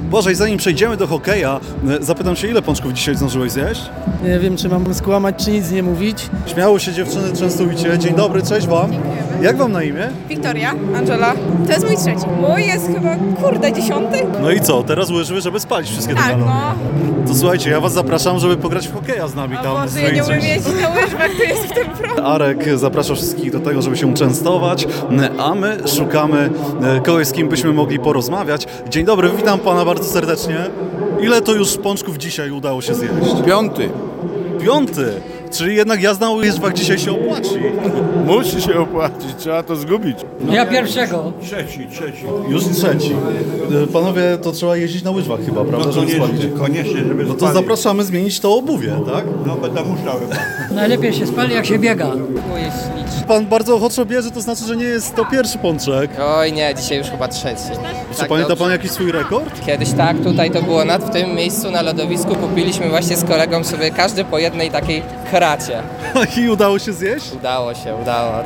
Boże, i zanim przejdziemy do hokeja, zapytam się, ile pączków dzisiaj zdążyłeś zjeść? Nie wiem, czy mam skłamać, czy nic nie mówić. Śmiało się dziewczyny, częstujcie. Dzień dobry, cześć wam. Jak wam na imię? Wiktoria, Angela. To jest mój trzeci. Mój jest chyba, 10. No i co, teraz łyżwy, żeby spalić wszystkie te Tak, kalorie. no. To słuchajcie, ja was zapraszam, żeby pograć w hokeja z nami O tam. Boże, ja nie umiem jeździć na łyżwach, to jest w tym problem. Arek zaprasza wszystkich do tego, żeby się częstować, a my szukamy kogoś, z kim byśmy mogli porozmawiać. Dzień dobry, witam pana bardzo serdecznie. Ile to już pączków dzisiaj udało się zjeść? 5. 5! Czyli jednak jazda na łyżwach dzisiaj się opłaci. Musi się opłacić, trzeba to zgubić. Ja pierwszego. Trzeci. Już trzeci. Panowie, to trzeba jeździć na łyżwach chyba, prawda, żeby spalić? Koniecznie, żeby No to zapraszamy zmienić to obuwie, tak? No będę musiał chyba. Najlepiej się spali, jak się biega. To jest śliczne. Pan bardzo ochoczo bierze, to znaczy, że nie jest to pierwszy pączek. Oj nie, dzisiaj już chyba trzeci. Czy Tak pamięta dobrze. pan jakiś swój rekord? Kiedyś tak, tutaj to było w tym miejscu na lodowisku kupiliśmy właśnie z kolegą sobie każdy po jednej takiej kracie. I udało się zjeść? Udało się.